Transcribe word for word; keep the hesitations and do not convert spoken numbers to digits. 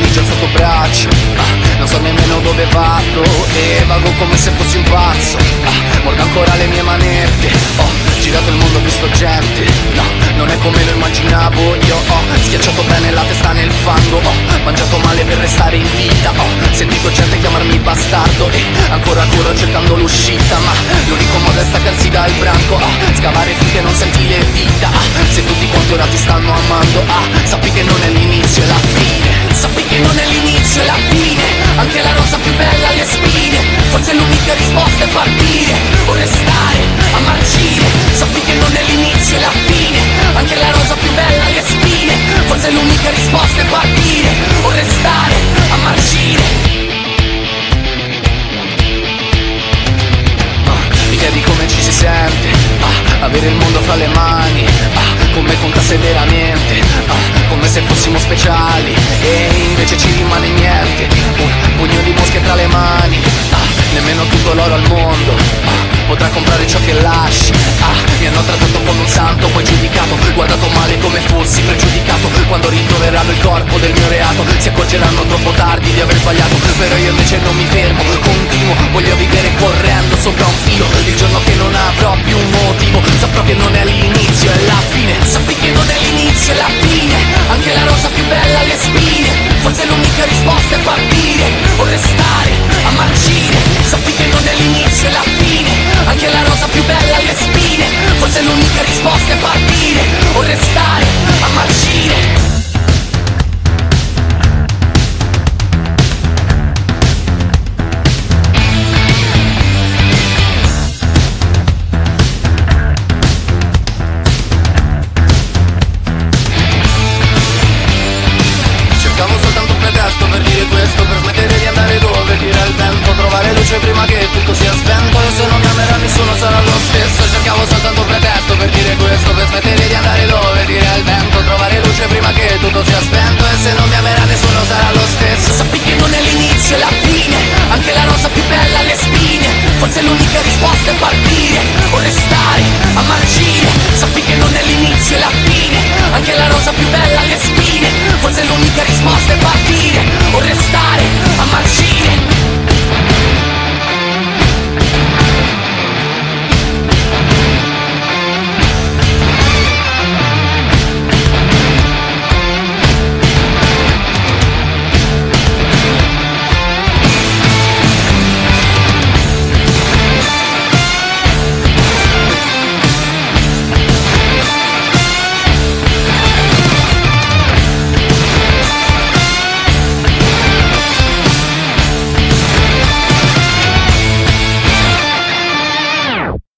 valigia sotto braccio, ah, non so nemmeno dove vado e vago come se fossi un pazzo, ah, mordo ancora le mie manette, ho girato il mondo, ho visto gente, no, non è come lo immaginavo. Io ho schiacciato bene la testa nel fango, ho mangiato male per restare in vita, ho sentito gente chiamarmi bastardo e ancora corro cercando l'uscita, ma l'unico modo è staccarsi dal branco, ah, scavare finché non senti le dita, ah, se tutti quanti ora ti stanno amando, ah, sappi che non è l'inizio e la fine, sappi che non è l'inizio e la fine, anche la rosa più bella ha le spine, forse l'unica risposta è partire o restare a marcire, sappi che non è l'inizio e la fine, anche la rosa più bella ha le spine, forse l'unica risposta è partire o restare a marcire. Mi chiedi come ci si sente, ah, avere il mondo fra le mani, ah, come contasse veramente, ah, come se fossimo speciali e invece ci rimane niente, un pugno di mosche tra le mani, ah, nemmeno tutto l'oro al mondo, ah, potrà comprare ciò che lasci, ah, mi hanno trattato come un santo, poi giudicato, guardato male come fossi pregiudicato, quando ritroveranno il corpo del mio reato, si accorgeranno troppo tardi di aver sbagliato, però io invece non mi fermo, continuo, voglio vivere correndo sopra un filo, il giorno che non avrò più un motivo, saprò che non è l'inizio e la fine, sappi che non è l'inizio e la fine, anche la rosa più bella ha le spine, forse l'unica risposta è partire o restare a marcire, sappi che non è l'inizio e la fine, anche la rosa più bella ha le spine, forse l'unica risposta è partire o restare a marcire. Per dire questo, per smettere di andare dove tira il vento, trovare luce prima che tutto sia spento, e se non mi amerà nessuno sarà lo stesso. Cercavo soltanto un pretesto per dire questo, per smettere di andare dove tira il vento, trovare luce prima che tutto sia spento, e se non mi amerà nessuno sarà lo stesso. Sappi che non è l'inizio e la fine, anche la rosa più bella ha le spine, forse l'unica risposta è partire o restare a marcire, sappi che non è l'inizio e la fine, anche la rosa più bella ha le spine, forse l'unica risposta è